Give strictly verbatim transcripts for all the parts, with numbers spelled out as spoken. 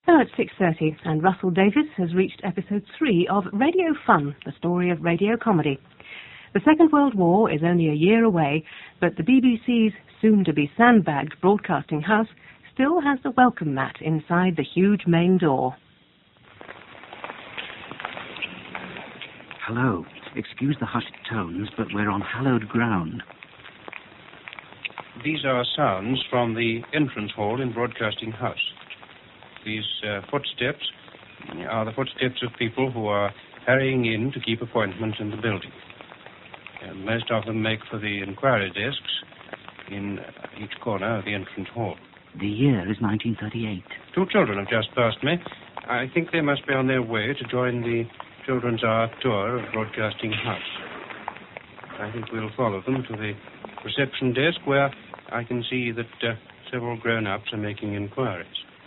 Now it's six thirty, and Russell Davis has reached episode three of Radio Fun, the story of radio comedy. The Second World War is only a year away, but the B B C's soon-to-be sandbagged broadcasting house still has the welcome mat inside the huge main door. Hello. Excuse the hushed tones, but we're on hallowed ground. These are sounds from the entrance hall in Broadcasting House. These uh, footsteps are the footsteps of people who are hurrying in to keep appointments in the building. And most of them make for the inquiry desks in each corner of the entrance hall. The year is nineteen thirty-eight. Two children have just passed me. I think they must be on their way to join the Children's Hour tour of Broadcasting House. I think we'll follow them to the reception desk where I can see that uh, several grown-ups are making inquiries.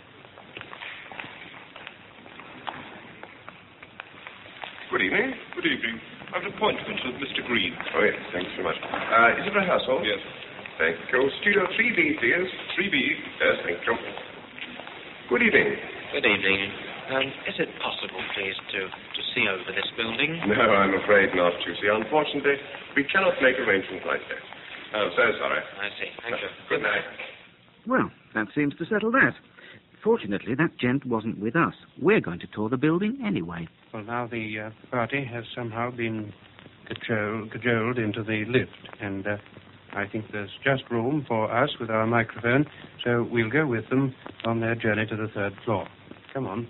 Good evening. Good evening. I have an appointment with Mister Green. Oh, yes, thanks very much. Uh, is it rehearsal? Yes. Thank you. Studio three B, please. three B. Yes, thank you. Good evening. Good evening. Um, is it possible, please, to, to see over this building? No, I'm afraid not, you see. Unfortunately, we cannot make arrangements like that. Oh, so sorry. I see. Thank you. Good night. Well, that seems to settle that. Fortunately, that gent wasn't with us. We're going to tour the building anyway. Well, now the uh, party has somehow been cajoled, cajoled into the lift, and uh, I think there's just room for us with our microphone, so we'll go with them on their journey to the third floor. Come on.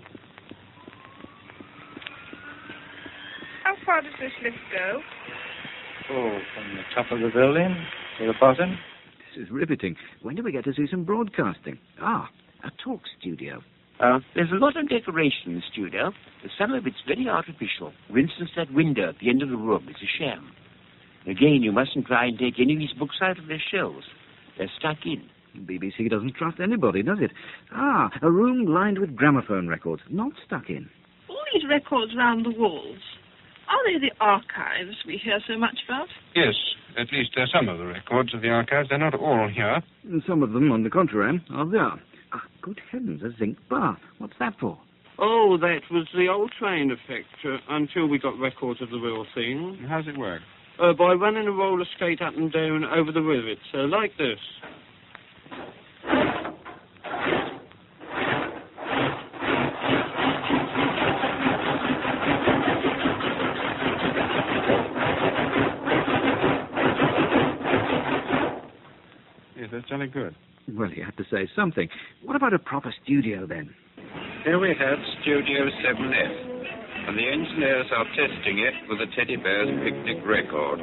How far does this lift go? Oh, from the top of the building to the bottom. This is riveting. When do we get to see some broadcasting? Ah, a talk studio. Uh, there's a lot of decoration in the studio, but some of it's very artificial. For instance, that window at the end of the room is a sham. Again, you mustn't try and take any of these books out of their shelves. They're stuck in. B B C doesn't trust anybody, does it? Ah, a room lined with gramophone records, not stuck in. All these records round the walls, are they the archives we hear so much about? Yes, at least uh, some of the records of the archives. They're not all here. And some of them, on the contrary, are there. Ah, good heavens, a zinc bar. What's that for? Oh, that was the old train effect, uh, until we got records of the real thing. How's it work? Uh, by running a roller skate up and down over the rivets, uh, like this. Yes, that's jolly good. Well, you have to say something. What about a proper studio, then? Here we have Studio seven F, and the engineers are testing it with a Teddy Bear's Picnic record.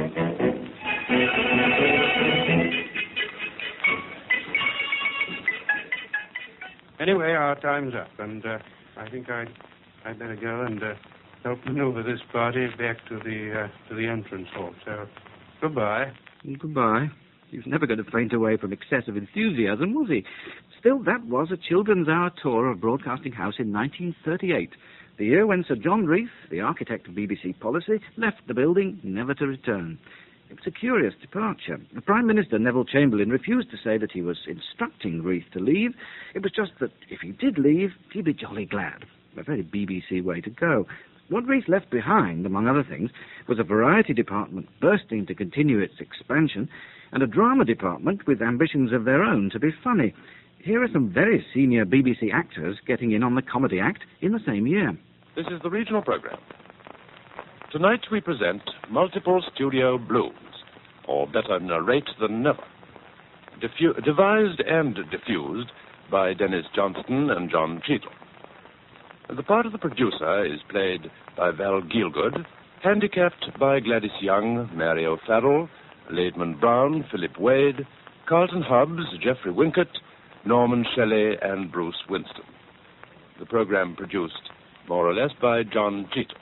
Anyway, our time's up, and uh, I think I'd, I'd better go and uh, help maneuver this party back to the uh, to the entrance hall. So, goodbye. Goodbye. He was never going to faint away from excessive enthusiasm, was he? Still, that was a Children's Hour tour of Broadcasting House in nineteen thirty-eight, the year when Sir John Reith, the architect of B B C policy, left the building never to return. It was a curious departure. The Prime Minister, Neville Chamberlain, refused to say that he was instructing Reith to leave. It was just that if he did leave, he'd be jolly glad. A very B B C way to go. What Reith left behind, among other things, was a variety department bursting to continue its expansion, and a drama department with ambitions of their own to be funny. Here are some very senior B B C actors getting in on the comedy act in the same year. This is the regional program. Tonight we present Multiple Studio Blues, or better narrate than never. Diffu- devised and diffused by Dennis Johnston and John Cheadle. The part of the producer is played by Val Gielgud, handicapped by Gladys Young, Mary O'Farrell, Laidman Brown, Philip Wade, Carlton Hubbs, Geoffrey Winkett, Norman Shelley, and Bruce Winston. The program produced, more or less, by John Cheadle.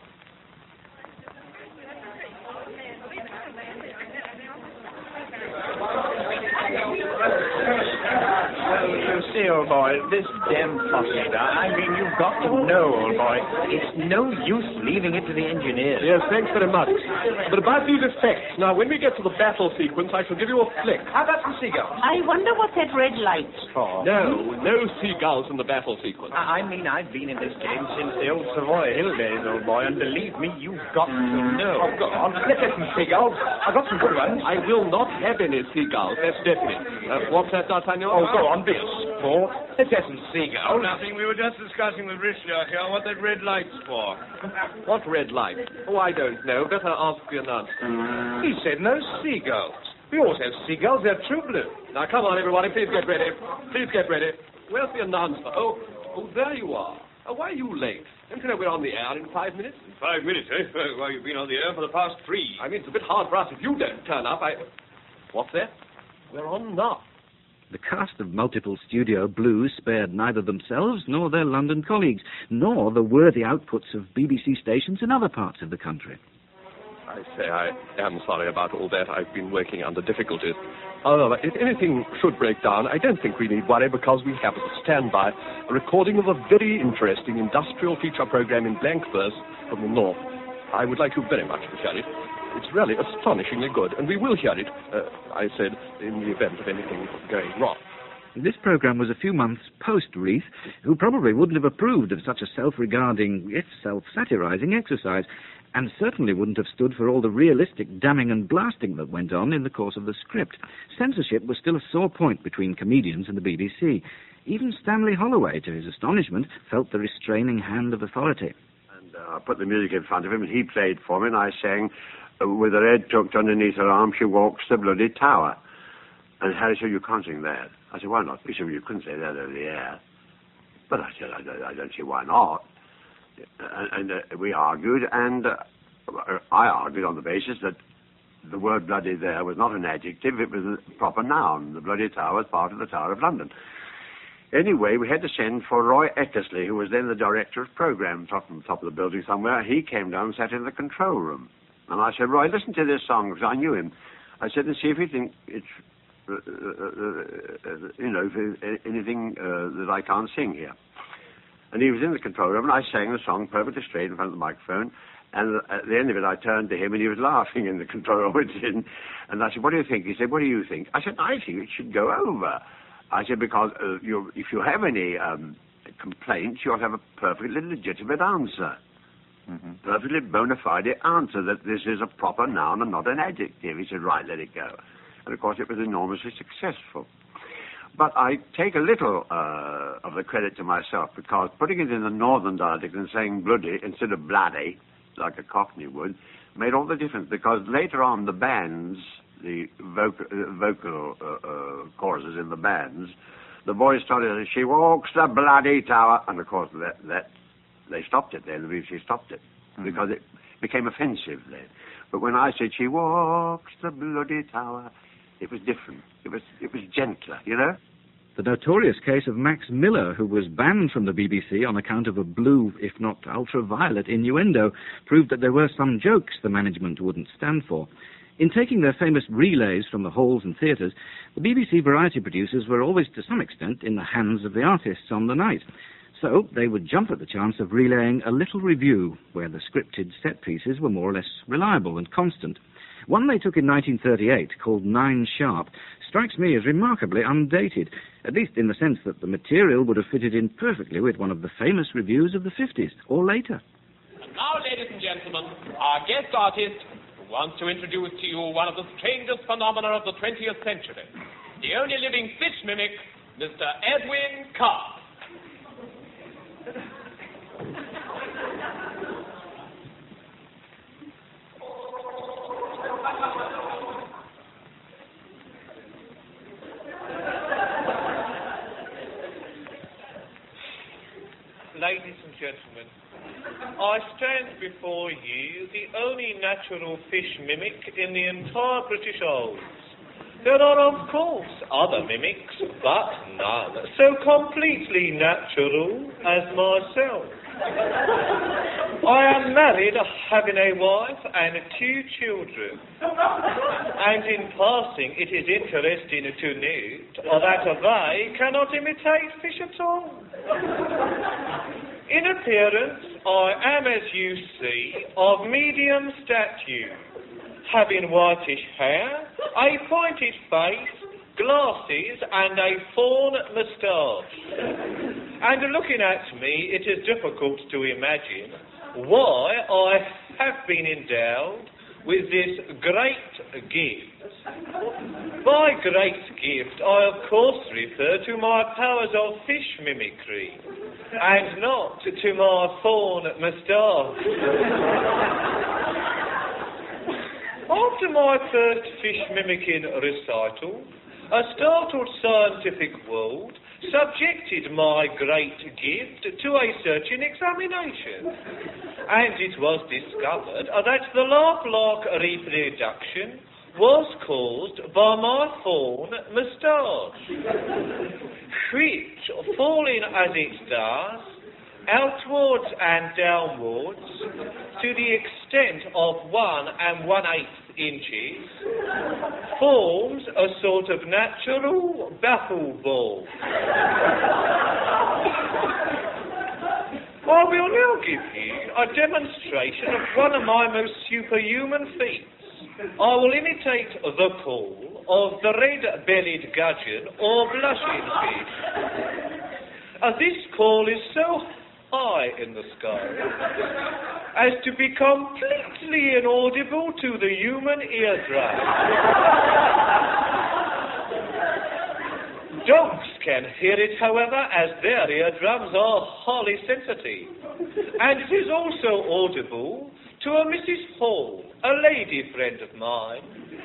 You see, say, old boy, this damn faucet, I mean, you've got to know, old boy, it's no use leaving it to the engineers. Yes, thanks very much. But about these effects, now, when we get to the battle sequence, I shall give you a flick. How about some seagulls? I wonder what that red light's for. No, no seagulls in the battle sequence. I mean, I've been in this game since the old Savoy Hill days, old boy, and believe me, you've got to know. Oh, go on. Let's have some seagulls. I've got some good ones. I will not have any seagulls, that's definite. Uh, what's that, D'Artagnan? Oh, go on, Bill. Paul, let's have some seagulls. Oh, nothing. We were just discussing with Richelieu here what that red light's for. What red light? Oh, I don't know. Better ask the announcer. He said no seagulls. We always have seagulls. They're true blue. Now, come on, everybody. Please get ready. Please get ready. Where's the announcer? Oh, oh, there you are. Oh, why are you late? Don't you know we're on the air in five minutes? In five minutes, eh? Well, you've been on the air for the past three. I mean, it's a bit hard for us if you don't turn up. I... What's that? We're on now. The cast of multiple studio blues spared neither themselves nor their London colleagues, nor the worthy outputs of B B C stations in other parts of the country. I say I am sorry about all that. I've been working under difficulties. However, if anything should break down, I don't think we need worry because we have as a standby a recording of a very interesting industrial feature program in blank verse from the north. I would like you very much to hear it. It's really astonishingly good, and we will hear it, uh, I said, in the event of anything going wrong. This programme was a few months post-Reith, who probably wouldn't have approved of such a self-regarding, if self-satirising exercise, and certainly wouldn't have stood for all the realistic damning and blasting that went on in the course of the script. Censorship was still a sore point between comedians and the B B C. Even Stanley Holloway, to his astonishment, felt the restraining hand of authority. And uh, I put the music in front of him, and he played for me, and I sang, uh, with her head tucked underneath her arm, she walks the bloody tower. And Harry said, you can't sing that. I said, why not? He said, well, you couldn't say that over the air. But I said, I don't, I don't see why not. And, and uh, we argued, and uh, I argued on the basis that the word bloody there was not an adjective, it was a proper noun. The bloody tower was part of the Tower of London. Anyway, we had to send for Roy Eckersley, who was then the director of programmes up on the top of the building somewhere. He came down and sat in the control room. And I said, Roy, listen to this song, because I knew him. I said, and see if you think it's, uh, uh, uh, you know, if, anything uh, that I can't sing here. And he was in the control room, and I sang the song perfectly straight in front of the microphone. And at the end of it, I turned to him, and he was laughing in the control room. And I said, what do you think? He said, what do you think? I said, I think it should go over. I said, because uh, you're, if you have any um, complaints, you'll have a perfectly legitimate answer. Mm-hmm. Perfectly bona fide answer that this is a proper noun and not an adjective. He said, right, let it go. And, of course, it was enormously successful. But I take a little uh, of the credit to myself, because putting it in the northern dialect and saying bloody instead of bloody, like a Cockney would, made all the difference, because later on the bands, the vocal, uh, vocal uh, uh, choruses in the bands, the voice started, she walks the bloody tower, and of course that, that they stopped it then, the B B C stopped it, mm-hmm. because it became offensive then. But when I said, she walks the bloody tower, it was different. It was, it was gentler, you know? The notorious case of Max Miller, who was banned from the B B C on account of a blue, if not ultraviolet, innuendo, proved that there were some jokes the management wouldn't stand for. In taking their famous relays from the halls and theatres, the B B C variety producers were always, to some extent, in the hands of the artists on the night. So they would jump at the chance of relaying a little review, where the scripted set pieces were more or less reliable and constant. One they took in nineteen thirty-eight, called Nine Sharp, strikes me as remarkably undated, at least in the sense that the material would have fitted in perfectly with one of the famous reviews of the fifties, or later. And now, ladies and gentlemen, our guest artist, who wants to introduce to you one of the strangest phenomena of the twentieth century, the only living fish mimic, Mister Edwin Carr. Ladies and gentlemen, I stand before you the only natural fish mimic in the entire British Isles. There are, of course, other mimics, but none so completely natural as myself. I am married, having a wife and two children. And in passing, it is interesting to note that they cannot imitate fish at all. In appearance, I am, as you see, of medium stature, having whitish hair, a pointed face, glasses, and a fawn moustache. And looking at me, it is difficult to imagine why I have been endowed with this great gift. By great gift, I of course refer to my powers of fish mimicry, and not to my fawn moustache. After my first fish mimicking recital, a startled scientific world subjected my great gift to a searching examination, and it was discovered that the laugh-like reproduction was caused by my fawn moustache, which, falling as it does, outwards and downwards, to the extent of one and one-eighth inches, forms a sort of natural baffle ball. I will now give you a demonstration of one of my most superhuman feats. I will imitate the call of the red-bellied gudgeon or blushing fish. Uh, this call is so high in the sky as to be completely inaudible to the human eardrum. Dogs can hear it, however, as their eardrums are highly sensitive, and it is also audible to a Missus Hall, a lady friend of mine.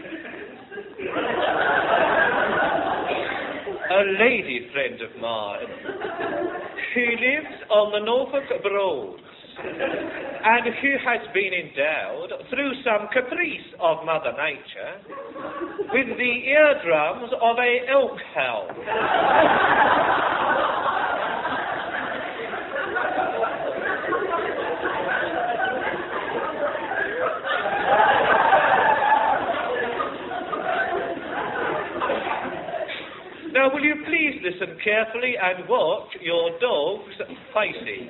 A lady friend of mine who lives on the Norfolk Broads, and who has been endowed, through some caprice of Mother Nature, with the eardrums of a elk hound. Now, will you please listen carefully and watch your dog's faces?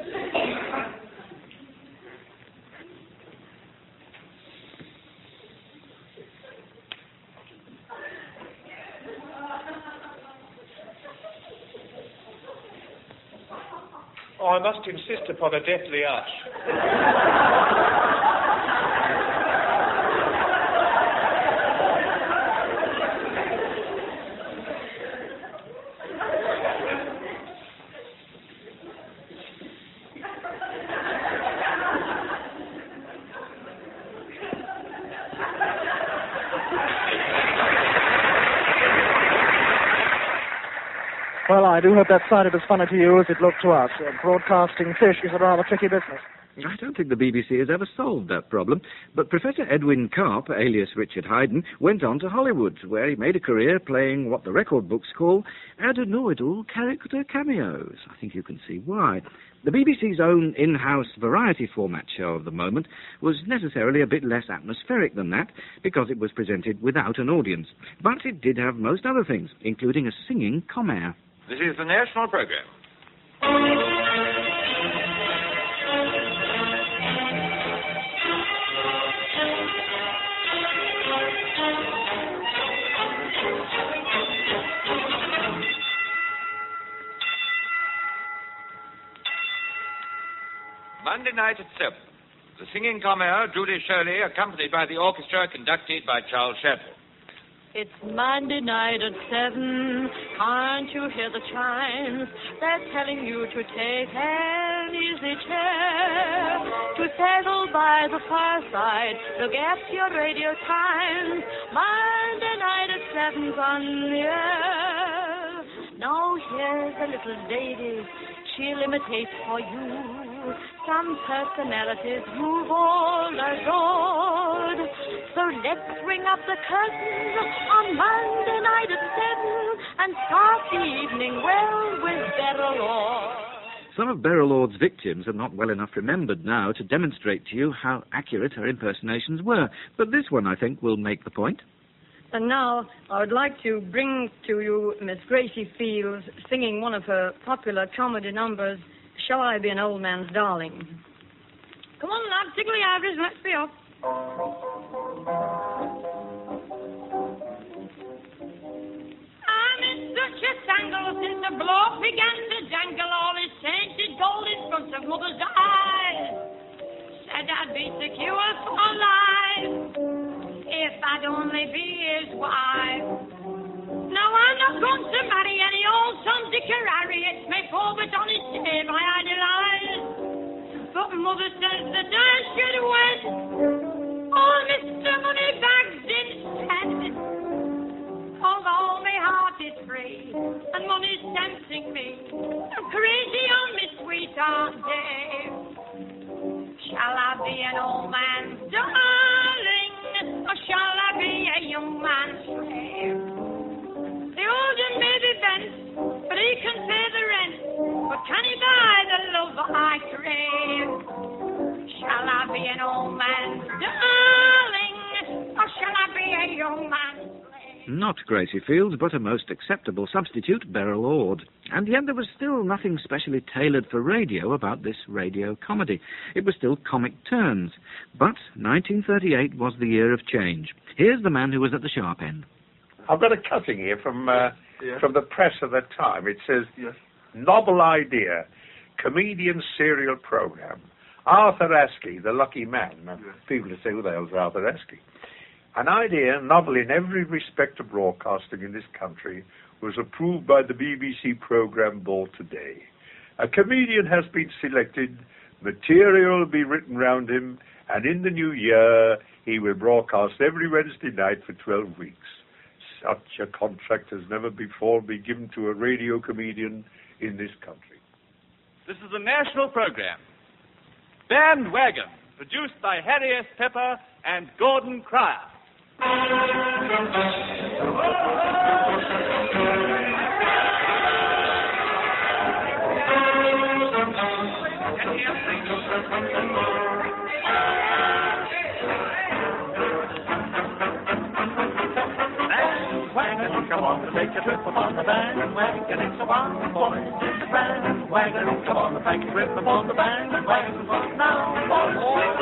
Oh, I must insist upon a deathly hush. Well, I do hope that sounded as funny to you as it looked to us. Uh, broadcasting fish is a rather tricky business. I don't think the B B C has ever solved that problem, but Professor Edwin Karp, alias Richard Haydn, went on to Hollywood, where he made a career playing what the record books call adenoidal character cameos. I think you can see why. The B B C's own in-house variety format show of the moment was necessarily a bit less atmospheric than that, because it was presented without an audience. But it did have most other things, including a singing commare. This is the national program. Monday night at seven. The singing commere, Judy Shirley, accompanied by the orchestra conducted by Charles Shadwell. It's Monday night at seven. Can't you hear the chimes? They're telling you to take an easy chair, to settle by the fireside, look at your radio times. Monday night at seven's on the air. Now here's a little lady, she'll imitate for you some personalities you've all adored. So let's ring up the curtain on Monday night at seven and start the evening well with Beryl Lord. Some of Beryl Lord's victims are not well enough remembered now to demonstrate to you how accurate her impersonations were, but this one, I think, will make the point. And now I would like to bring to you Miss Gracie Fields singing one of her popular comedy numbers, Shall I Be an Old Man's Darling? Come on now, tickle the ivories, let's be off. I'm in such a tangle since the block began to jangle all his tainted gold in front of mother's eyes. Said I'd be secure for life if I'd only be his wife. No, I'm not going to marry any old Tom, Dick, or Harry. It's my poor but honest name I idolize. But mother says that I should wed old Mister Moneybags instead. Although my heart is free and money's tempting me, I'm crazy on my sweetheart Dave. Shall I be an old man's darling, or shall I be a young man's slave? The older may be bent, but he can pay the rent. But can he buy the love I crave? Shall I be an old man's darling, or shall I be a young man's slave? Not Gracie Fields, but a most acceptable substitute, Beryl Lord. And yet there was still nothing specially tailored for radio about this radio comedy. It was still comic turns. But nineteen thirty-eight was the year of change. Here's the man who was at the sharp end. I've got a cutting here from uh, yes. from the press of the time. It says, yes. Novel idea, comedian serial program. Arthur Askey, the lucky man. Now, yes. People say, who the hell's Arthur Askey? An idea, novel in every respect of broadcasting in this country, was approved by the B B C programme board today. A comedian has been selected, material will be written round him, and in the new year he will broadcast every Wednesday night for twelve weeks. Such a contract has never before been given to a radio comedian in this country. This is a national program. Bandwagon, produced by Harry S. Pepper and Gordon Cryer. Bandwagon, come on to take a trip upon the bandwagon. It's a one boys, it's a bandwagon. Come on to take a trip upon the bandwagon. Now, boys.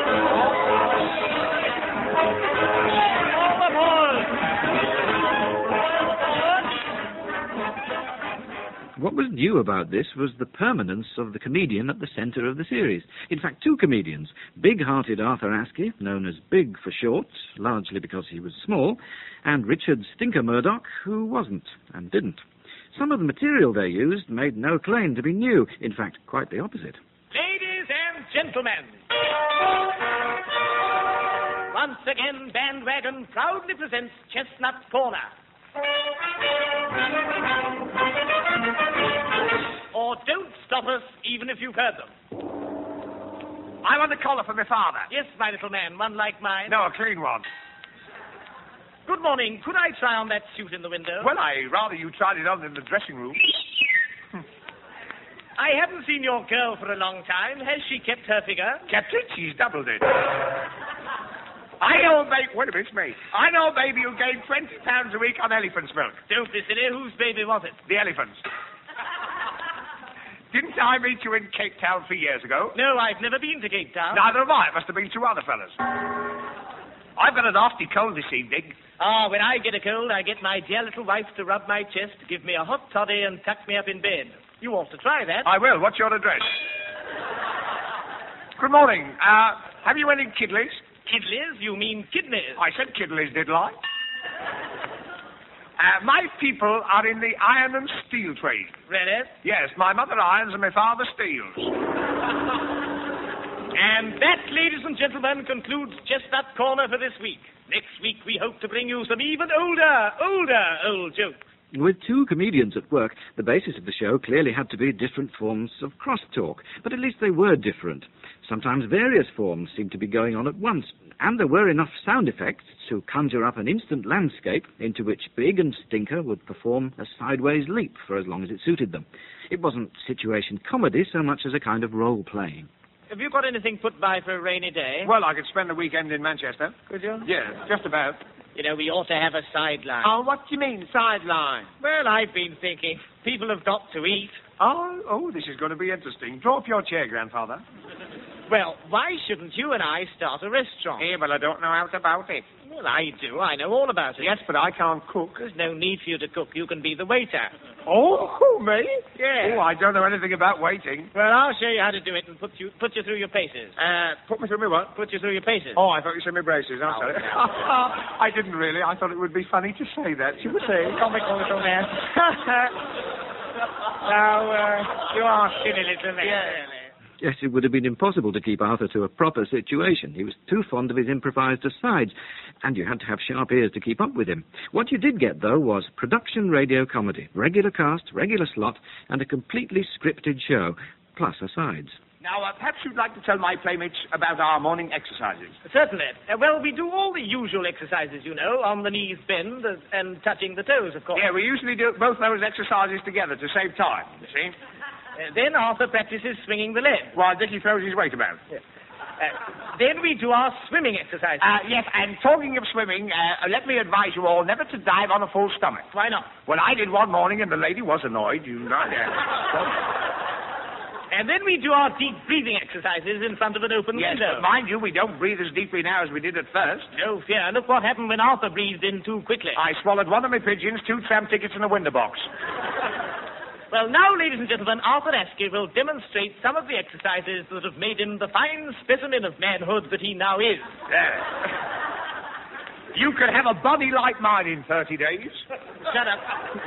What was new about this was the permanence of the comedian at the centre of the series. In fact, two comedians, big-hearted Arthur Askey, known as Big for short, largely because he was small, and Richard Stinker Murdoch, who wasn't and didn't. Some of the material they used made no claim to be new. In fact, quite the opposite. Ladies and gentlemen, once again, Bandwagon proudly presents Chestnut Corner. Or don't stop us, even if you've heard them. I want a collar for my father. Yes, my little man, one like mine. No, a clean one. Good morning. Could I try on that suit in the window? Well, I rather you tried it on in the dressing room. I haven't seen your girl for a long time. Has she kept her figure? Kept it? She's doubled it. I know a baby... Wait a minute, it's me. I know a baby who gained twenty pounds a week on elephant's milk. Don't be silly. Whose baby was it? The elephant's. Didn't I meet you in Cape Town three years ago? No, I've never been to Cape Town. Neither have I. It must have been two other fellas. I've got a nasty cold this evening. Ah, when I get a cold, I get my dear little wife to rub my chest, give me a hot toddy, and tuck me up in bed. You ought to try that. I will. What's your address? Good morning. Uh, have you any kidleys? Kidleys? You mean kidneys? I said kidleys, didn't I? Uh, my people are in the iron and steel trade. Really? Yes, my mother irons and my father steels. And that, ladies and gentlemen, concludes Chestnut Corner for this week. Next week we hope to bring you some even older, older old jokes. With two comedians at work, the basis of the show clearly had to be different forms of crosstalk, but at least they were different. Sometimes various forms seemed to be going on at once, and there were enough sound effects to conjure up an instant landscape into which Big and Stinker would perform a sideways leap for as long as it suited them. It wasn't situation comedy so much as a kind of role-playing. Have you got anything put by for a rainy day? Well, I could spend the weekend in Manchester. Could you? Yes, just about. You know, we ought to have a sideline. Oh, what do you mean, sideline? Well, I've been thinking. People have got to eat. Oh, oh, this is going to be interesting. Draw up your chair, Grandfather. Well, why shouldn't you and I start a restaurant? Yeah, but I don't know how about it. Well, I do. I know all about it. Yes, but I can't cook. There's no need for you to cook. You can be the waiter. Oh, me? Yeah. Oh, I don't know anything about waiting. Well, I'll show you how to do it and put you put you through your paces. Uh, put me through my what? Put you through your paces. Oh, I thought you said my braces. I'm Oh, sorry. no. I didn't really. I thought it would be funny to say that. You were saying. Comical little man. Now, uh, you are silly little man. Yeah. Yes, it would have been impossible to keep Arthur to a proper situation. He was too fond of his improvised asides, and you had to have sharp ears to keep up with him. What you did get, though, was production radio comedy, regular cast, regular slot, and a completely scripted show, plus asides. Now, uh, perhaps you'd like to tell my playmates about our morning exercises. Certainly. Uh, well, we do all the usual exercises, you know, on the knees bend uh, and touching the toes, of course. Yeah, we usually do both those exercises together to save time, you see. Uh, then Arthur practices swinging the leg. While Dickie throws his weight about. Yeah. Uh, then we do our swimming exercises. Uh, yes, and talking of swimming, uh, let me advise you all never to dive on a full stomach. Why not? Well, I did one morning and the lady was annoyed. You know. And then we do our deep breathing exercises in front of an open yes, window. But mind you, we don't breathe as deeply now as we did at first. No fear. Look what happened when Arthur breathed in too quickly. I swallowed one of my pigeons, two tram tickets, and a window box. Well, now, ladies and gentlemen, Arthur Askey will demonstrate some of the exercises that have made him the fine specimen of manhood that he now is. There. You could have a body like mine in thirty days. Shut up.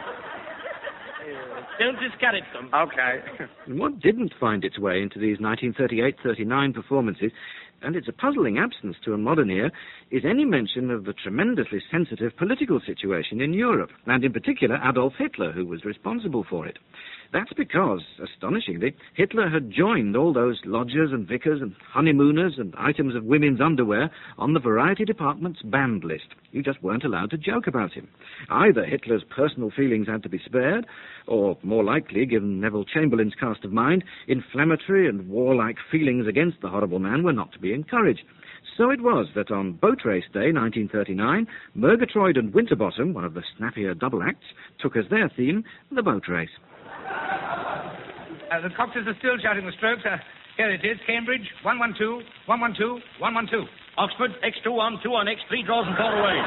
Don't discourage them. Okay. And what didn't find its way into these nineteen thirty-eight thirty-nine performances, and it's a puzzling absence to a modern ear, is any mention of the tremendously sensitive political situation in Europe, and in particular Adolf Hitler, who was responsible for it. That's because, astonishingly, Hitler had joined all those lodgers and vicars and honeymooners and items of women's underwear on the variety department's banned list. You just weren't allowed to joke about him. Either Hitler's personal feelings had to be spared, or, more likely, given Neville Chamberlain's cast of mind, inflammatory and warlike feelings against the horrible man were not to be encouraged. So it was that on Boat Race Day, nineteen thirty-nine, Murgatroyd and Winterbottom, one of the snappier double acts, took as their theme the boat race. Uh, the coxes are still shouting the strokes. Uh, here it is, Cambridge, one one two, one one two, one one two. Oxford, X two on, two on X, three draws and four away.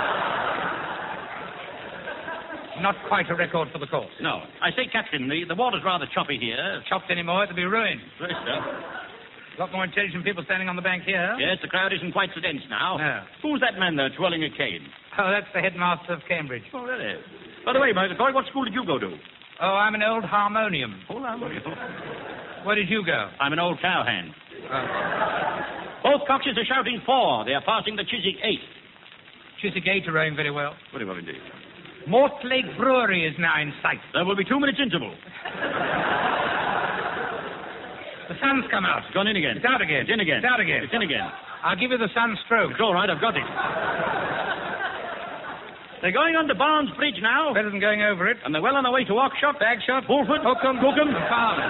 Not quite a record for the course. No. I say, Captain, the, the water's rather choppy here. Chopped anymore, it'll be ruined. Right, sir. A lot more intelligent people standing on the bank here. Yes, the crowd isn't quite so dense now. No. Who's that man there twirling a cane? Oh, that's the headmaster of Cambridge. Oh, really? By the way, my boy, what school did you go to? Oh, I'm an old harmonium. Old harmonium? Where did you go? I'm an old cowhand. Oh. Both coxes are shouting four. They are passing the Chiswick Eight. Chiswick Eight are rowing very well. Very well indeed. Mortlake Brewery is now in sight. There will be two minutes interval. The sun's come out. It's gone in again. It's out again. It's in again. It's out again. It's in again. I'll give you the sunstroke. It's all right, I've got it. They're going under Barnes Bridge now. Better than going over it. And they're well on their way to Oxshott, Bagshot, Bulford, Hookham, Hookham, and Farnham.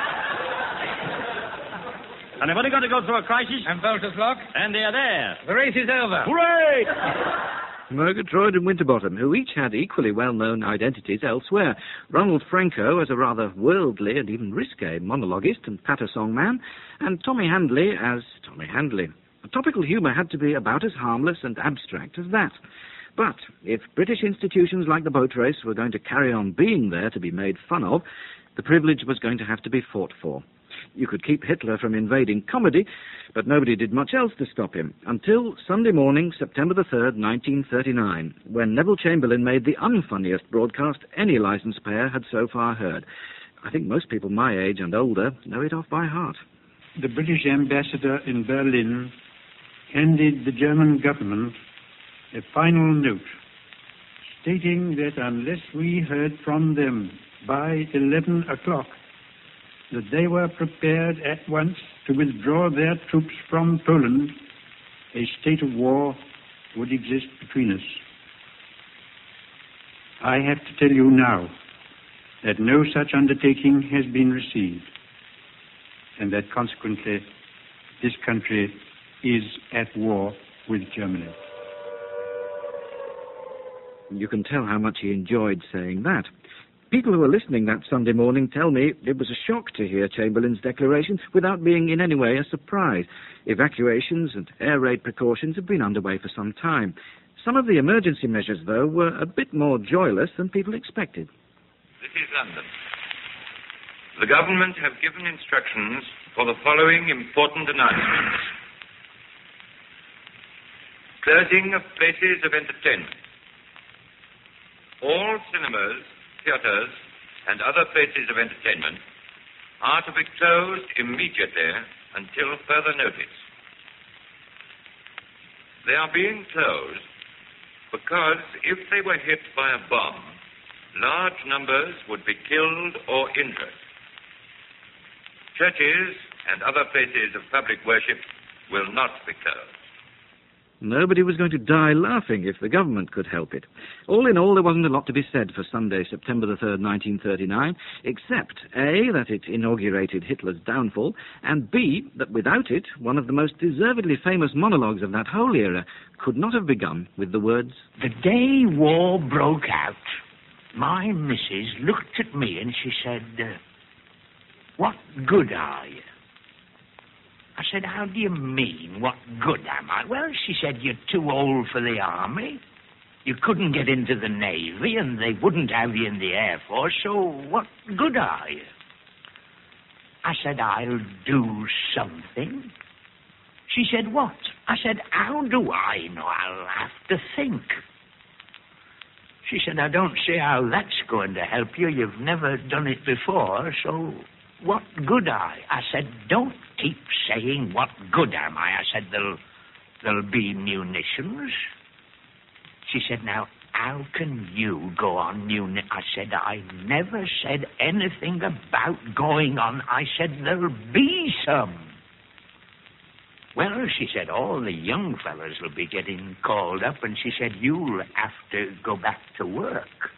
And they've only got to go through a crisis. And Bolter's Lock. And they're there. The race is over. Hooray! Murgatroyd and Winterbottom, who each had equally well-known identities elsewhere. Ronald Franco as a rather worldly and even risque monologuist and patter-song man, and Tommy Handley as Tommy Handley. Topical humour had to be about as harmless and abstract as that. But if British institutions like the boat race were going to carry on being there to be made fun of, the privilege was going to have to be fought for. You could keep Hitler from invading comedy, but nobody did much else to stop him, until Sunday morning, September the third, nineteen thirty-nine, when Neville Chamberlain made the unfunniest broadcast any licence payer had so far heard. I think most people my age and older know it off by heart. The British ambassador in Berlin handed the German government a final note stating that unless we heard from them by eleven o'clock, that they were prepared at once to withdraw their troops from Poland, a state of war would exist between us. I have to tell you now that no such undertaking has been received, and that consequently this country is at war with Germany. You can tell how much he enjoyed saying that. People who were listening that Sunday morning tell me it was a shock to hear Chamberlain's declaration without being in any way a surprise. Evacuations and air raid precautions have been underway for some time. Some of the emergency measures, though, were a bit more joyless than people expected. This is London. The government have given instructions for the following important announcements. Closing of places of entertainment. All cinemas, theatres, and other places of entertainment are to be closed immediately until further notice. They are being closed because if they were hit by a bomb, large numbers would be killed or injured. Churches and other places of public worship will not be closed. Nobody was going to die laughing if the government could help it. All in all, there wasn't a lot to be said for Sunday, September the third, nineteen thirty-nine, except, A, that it inaugurated Hitler's downfall, and B, that without it, one of the most deservedly famous monologues of that whole era could not have begun with the words, "The day war broke out, my missus looked at me and she said, uh, 'What good are you?' I said, 'How do you mean, what good am I?' 'Well,' she said, 'you're too old for the army. You couldn't get into the Navy, and they wouldn't have you in the Air Force, so what good are you?' I said, 'I'll do something.' She said, 'What?' I said, 'How do I know? I'll have to think.' She said, 'I don't see how that's going to help you. You've never done it before, so what good are you?' I said, 'Don't keep saying, what good am I?' I said, there'll, there'll be munitions.' She said, 'Now, how can you go on munitions?' I said, 'I never said anything about going on. I said, there'll be some.' 'Well,' she said, 'all the young fellas will be getting called up,' and she said, 'you'll have to go back to work.'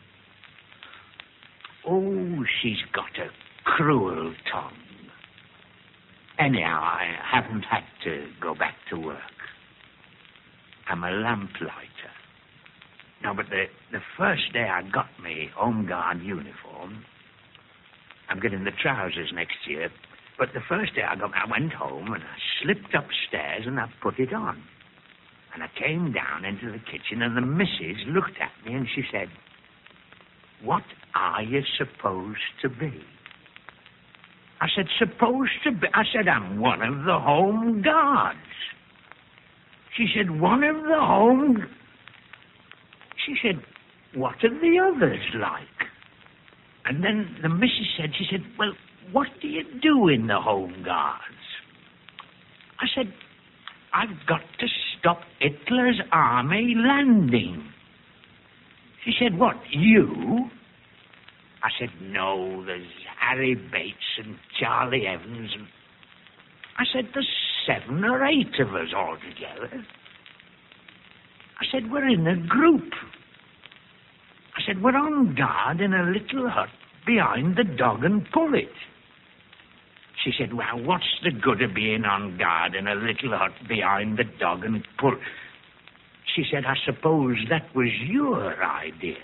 Oh, she's got a cruel tongue. Anyhow, I haven't had to go back to work. I'm a lamplighter. No, but the, the first day I got my Home Guard uniform, I'm getting the trousers next year, but the first day I got, I went home and I slipped upstairs and I put it on. And I came down into the kitchen and the missus looked at me and she said, 'What are you supposed to be?' I said, 'Supposed to be?' I said, 'I'm one of the Home Guards.' She said, 'One of the Home..." She said, "What are the others like?" And then the missus said, she said, "Well, what do you do in the Home Guards?" I said, "I've got to stop Hitler's army landing." She said, "What, you?" I said, "No, there's Harry Bates and Charlie Evans." And I said, "There's seven or eight of us all together." I said, "We're in a group." I said, "We're on guard in a little hut behind the Dog and Pullet." She said, "Well, what's the good of being on guard in a little hut behind the Dog and Pullet?" She said, "I suppose that was your idea."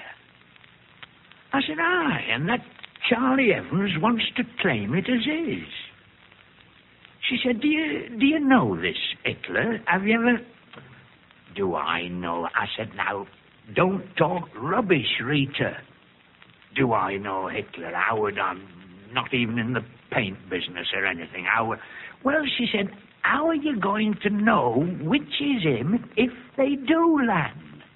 I said, "Aye, and that Charlie Evans wants to claim it as his." She said, do you, do you know this Hitler? Have you ever... Do I know? I said, "Now, don't talk rubbish, Rita. Do I know Hitler? Howard, I'm not even in the paint business or anything. Howard..." Well, she said, "How are you going to know which is him if they do land?"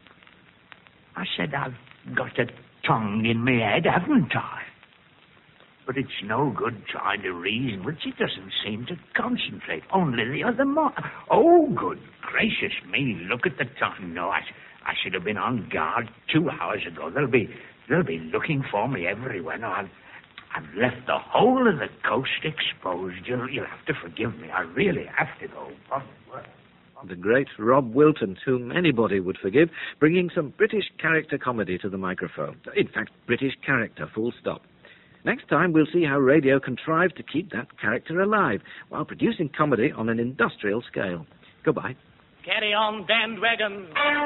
I said, "I've got a tongue in my head, haven't I? But it's no good trying to reason, which it doesn't seem to concentrate. Only the other mo... Oh, good gracious me, look at the time. No, I, I should have been on guard two hours ago. They'll be, they'll be looking for me everywhere. No, I've, I've left the whole of the coast exposed. You'll, you'll have to forgive me. I really have to go. The great Rob Wilton, whom anybody would forgive, bringing some British character comedy to the microphone. In fact, British character, full stop. Next time, we'll see how radio contrived to keep that character alive while producing comedy on an industrial scale. Goodbye. Carry on, bandwagon.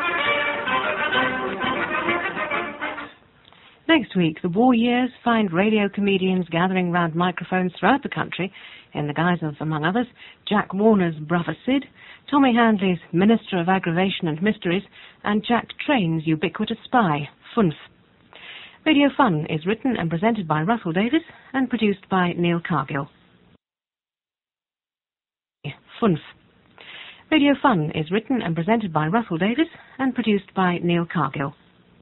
Next week, the war years find radio comedians gathering round microphones throughout the country in the guise of, among others, Jack Warner's brother Sid, Tommy Handley's Minister of Aggravation and Mysteries, and Jack Train's ubiquitous spy, Funf. Radio Fun is written and presented by Russell Davis and produced by Neil Cargill. Funf. Radio Fun is written and presented by Russell Davis and produced by Neil Cargill.